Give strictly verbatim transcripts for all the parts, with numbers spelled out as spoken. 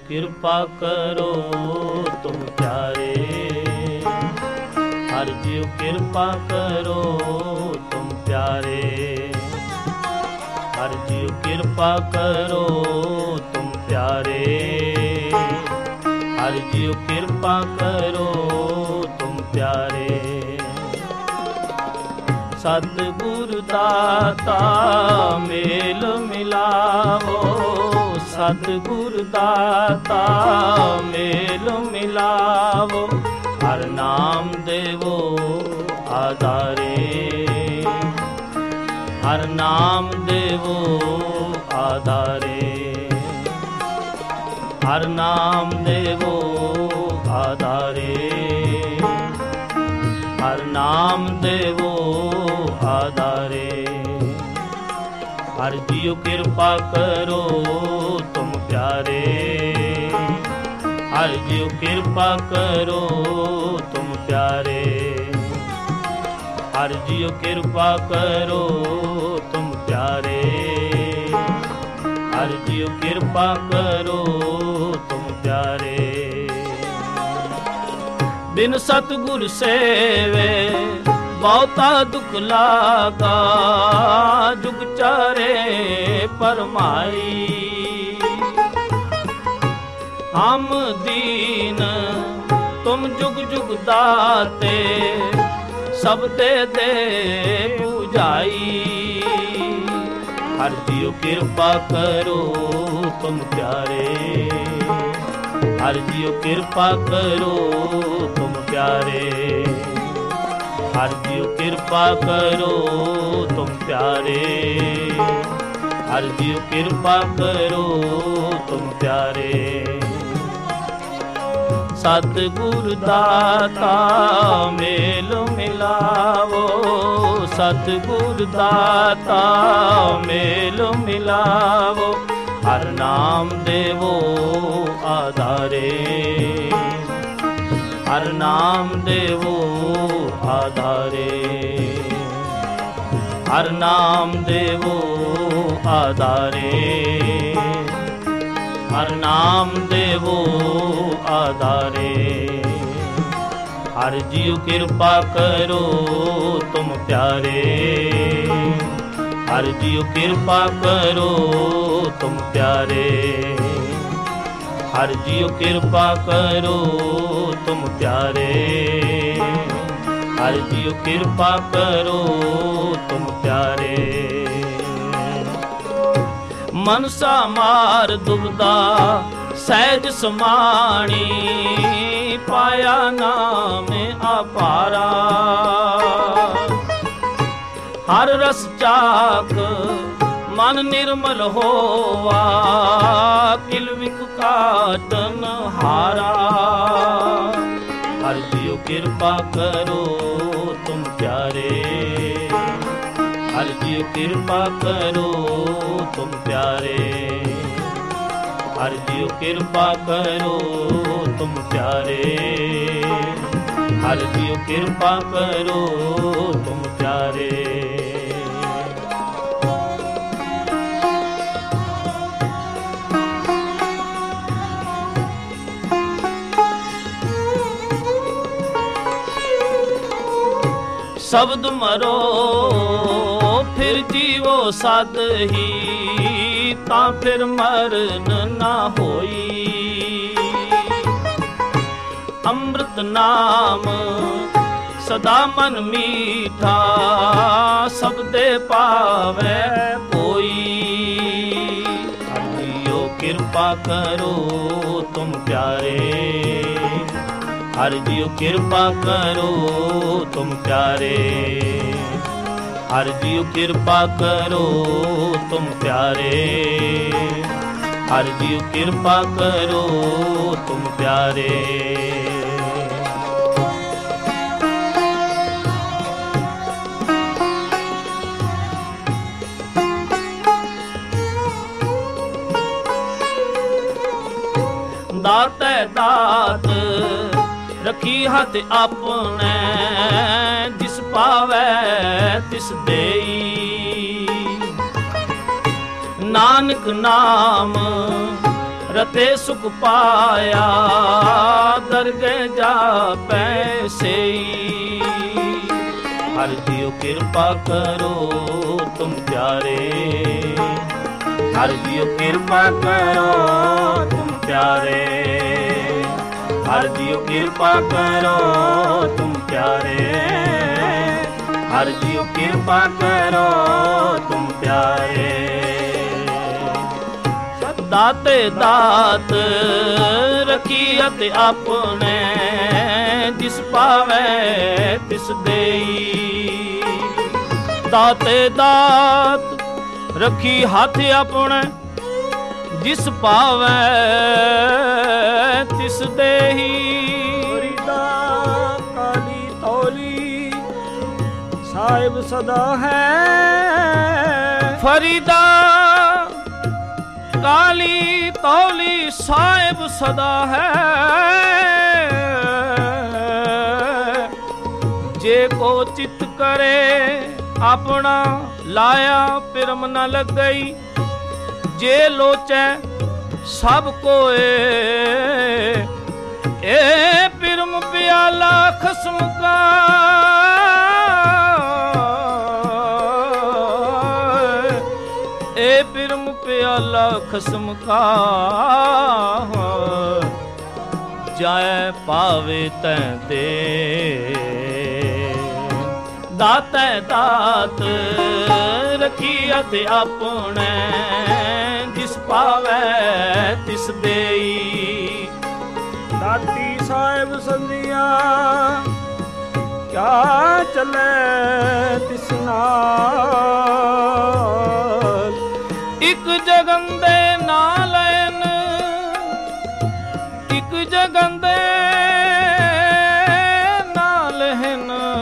ਕਿਰਪਾ ਕਰੋ ਤੁਮ ਪਿਆਰੇ। ਹਰਿ ਜੀਉ ਕਿਰਪਾ ਕਰੋ ਤੁਮ ਪਿਆਰੇ। ਹਰਿ ਜੀਉ ਕਿਰਪਾ ਕਰੋ ਤੁਮ ਪਿਆਰੇ। ਹਰਿ ਜੀਉ ਕਿਰਪਾ ਕਰੋ ਤੁਮ ਪਿਆਰੇ। ਸਤਿਗੁਰ ਦਾਤਾ ਮੇਲ ਮਿਲਾਵੋ। ਸਤਿਗੁਰ ਦਾਤਾ ਮੇਲ ਮਿਲਾਵੋ। ਹਰਿ ਨਾਮ ਦੇਵੋ ਆਧਾਰੇ। ਹਰਿ ਨਾਮ ਦੇਵੋ ਆਧਾਰੇ। ਹਰਿ ਨਾਮ ਦੇਵੋ ਆਧਾਰੇ। ਹਰਿ ਨਾਮ ਦੇਵੋ ਆਧਾਰੇ। ਹਰਿ ਜੀਉ ਕਿਰਪਾ ਕਰੋ ਤੁਮ ਪਿਆਰੇ। ਹਰਿ ਜੀਉ ਕਿਰਪਾ ਕਰੋ ਤੁਮ ਪਿਆਰੇ। ਹਰਿ ਜੀਉ ਕਿਰਪਾ ਕਰੋ ਤੁਮ ਪਿਆਰੇ। ਹਰਿ ਜੀਉ ਕਿਰਪਾ ਕਰੋ ਤੁਮ ਪਿਆਰੇ। ਬਿਨ ਸਤਿਗੁਰ ਸੇਵੇ ਬਹੁਤਾ ਦੁਖ ਲਾਗਾ। ਜੁਗ ਚਾਰੇ ਪਰਮਾਈ ਹਮ ਦੀਨ ਤੁਮ ਜੁਗ ਜੁਗ ਦਾਤੇ। ਸਭ ਦੇ ਦੇ 부ਝਾਈ। ਹਰਿ ਜੀਉ ਕਿਰਪਾ ਕਰੋ ਤੁਮ ਪਿਆਰੇ। ਹਰਿ ਜੀਉ ਕਿਰਪਾ ਕਰੋ ਤੁਮ ਪਿਆਰੇ। ਹਰਿ ਜੀਉ ਕਿਰਪਾ ਕਰੋ ਤੁਮ ਪਿਆਰੇ। ਹਰਿ ਜੀਉ ਕਿਰਪਾ ਕਰੋ ਤੁਮ ਪਿਆਰੇ। ਸਤਿਗੁਰ ਦਾਤਾ ਮੇਲ ਮਿਲਾਵੋ। ਸਤਿਗੁਰ ਦਾਤਾ ਮੇਲ ਮਿਲਾਵੋ। ਹਰਿ ਨਾਮ ਦੇਵੋ ਆਧਾਰੇ। ਹਰਿ ਨਾਮ ਦੇਵੋ ਆਧਾਰੇ। ਹਰਿ ਨਾਮ ਦੇਵੋ ਆਧਾਰੇ। ਹਰਿ ਨਾਮ ਦੇਵੋ ਆਧਾਰੇ। ਹਰਿ ਜੀਉ ਕਿਰਪਾ ਕਰੋ ਤੁਮ ਪਿਆਰੇ। ਹਰਿ ਜੀਉ ਕਿਰਪਾ ਕਰੋ ਤੁਮ ਪਿਆਰੇ। ਹਰਿ ਜੀਉ ਕਿਰਪਾ ਕਰੋ ਤੁਮ ਪਿਆਰੇ। ਹਰਿ ਜੀਉ ਕਿਰਪਾ ਕਰੋ ਤੁਮ ਪਿਆਰੇ। ਮਨਸਾ ਮਾਰ ਦੁਬਦਾ ਸਹਿਜ ਸਮਾਣੀ। ਪਾਇਆ ਨਾਮ ਅਪਾਰਾ। ਹਰ ਰਸ ਚਾਖ ਮਨ ਨਿਰਮਲ ਹੋਵਾ। ਕਿਲ ਵਿਖ ਕਾਟਨ ਹਾਰਾ। ਹਰਿ ਜੀਉ ਕਿਰਪਾ ਕਰੋ ਤੁਮ ਪਿਆਰੇ। ਹਰਿ ਜੀਉ ਕਿਰਪਾ ਕਰੋ ਤੁਮ ਪਿਆਰੇ। ਹਰਿ ਜੀਉ ਕਿਰਪਾ ਕਰੋ ਤੁਮ ਪਿਆਰੇ। ਹਰਿ ਜੀਉ ਕਿਰਪਾ ਕਰੋ ਤੁਮ ਪਿਆਰੇ। ਸ਼ਬਦ ਮਰੋ ਫਿਰ ਜੀਵੋ ਸਦ ਹੀ। ਤਾਂ ਫਿਰ ਮਰਨ ਨਾ ਹੋਈ। ਅੰਮ੍ਰਿਤ ਨਾਮ ਸਦਾ ਮਨ ਮੀਠਾ। ਸਭ ਦੇ ਪਾਵੈ ਕੋਈ। ਹਰਿ ਜੀਉ ਕਿਰਪਾ ਕਰੋ ਤੁਮ ਪਿਆਰੇ। ਹਰਿ ਜੀਉ ਕਿਰਪਾ ਕਰੋ ਤੁਮ ਪਿਆਰੇ। ਹਰਿ ਜੀਉ ਕਿਰਪਾ ਕਰੋ ਤੁਮ ਪਿਆਰੇ। ਹਰਿ ਜੀਉ ਕਿਰਪਾ ਕਰੋ ਤੁਮ ਪਿਆਰੇ। ਦਾਤੈ ਦਾਤ ਰਖੀ ਹੱਥ ਆਪਣੇ। ਜਿਸ ਪਾਵੈ ਤਿਸ ਦੇਈ। ਨਾਨਕ ਨਾਮ रते सुख पाया दरगह जापै सेई। हर जियो कृपा करो तुम प्यारे, हर जियो कृपा करो तुम प्यारे, हर जियो कृपा करो तुम प्यारे, हर जियो कृपा करो तुम प्यारे। दाते दात रखी अते अपने, जिस पावे तिस देई। दाते दात रखी हाथ अपने, जिस पावे तिस देही। फरीदा काली तौली साहिब सदा है, फरीदा काली तौली साहिब सदा है। जे को चित करे अपना लाया पिरम न लग गई। जे लोचे सब कोए ए पिरम प्याला खस्म का। ए पिरम प्याला खस्म का, जाए पावे तै दे। दाते दात रखी अते अपने, जिस पावे तिस देई। दाती साहिब संधिया क्या चले तिस नाल। इक जगंदे नालैन, इक जगंदे नालहन।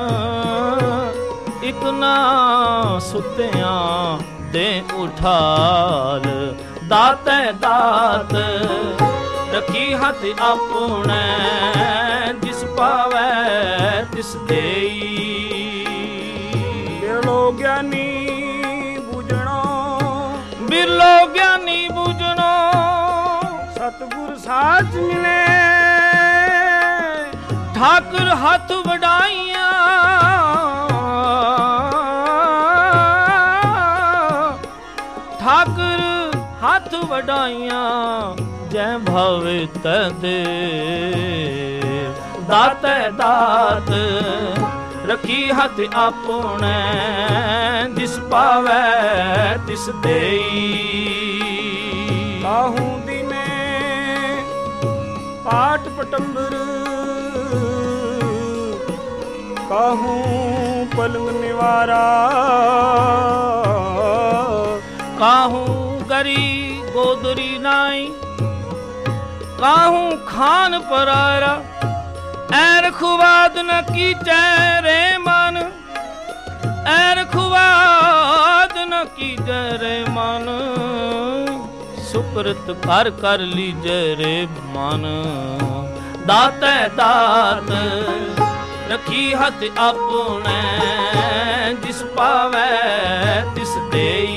इक ना सुत्तियां दे उठाल। दाते दात रखी हाथ अपने, जिस पावे तिस देई। बिरलो ज्ञानी बुझणो, बिरलो ज्ञानी बुझणो। सतगुर साच मिले ठाकुर हाथ वडाइया। ठाकुर हाथ वडाइया, जै भावे तै दे। दाते दात रखी हाथ अपने, जिस पावे तिस देई। काहू दिने पाठ पटंबर, काहू पलंग निवारा। काहू गरी गोदरी नाई, काहू खान परारा। ऐर खुवाद न की चेरे मन, ऐर खुवाद न की जरे मन। सुकृत कर कर लीजे रे मन। दाते दात रखी हाथ अपने, जिस पावे तिस देई।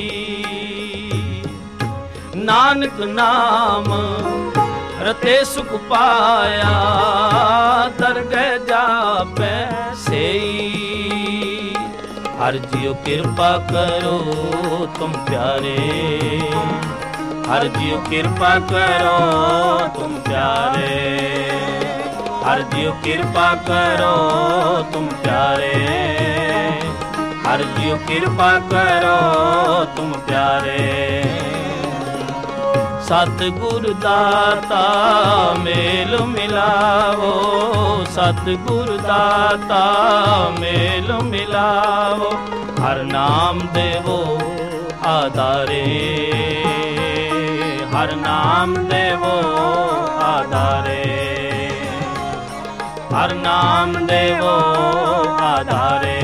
नानक नाम रते सुख पाया दरगह जापै सेई। हर जियो कृपा करो तुम प्यारे, हर जियो कृपा करो तुम प्यारे, हर जियो कृपा करो तुम प्यारे, हर जियो कृपा करो तुम प्यारे। सतगुर दाता मेल मिलावो, सतगुर दाता मेल मिलावो। हर नाम देवो आधारे, हर नाम देवो आधारे, हर नाम देवो आधारे,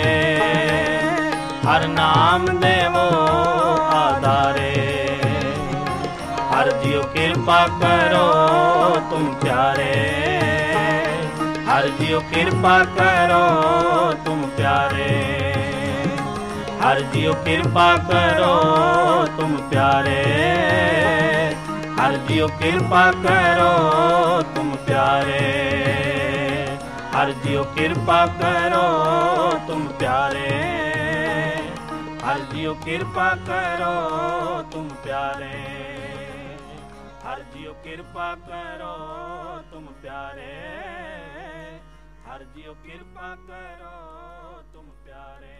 हर नाम देवो आधारे। हर जियो कृपा करो तुम प्यारे, हर जियो कृपा करो तुम प्यारे, हर जियो कृपा करो तुम प्यारे, हर जियो कृपा करो तुम प्यारे, हर जियो कृपा करो तुम प्यारे, हर जियो कृपा करो तुम प्यारे, हर जियो कृपा करो तुम प्यारे, हर जियो कृपा करो तुम प्यारे।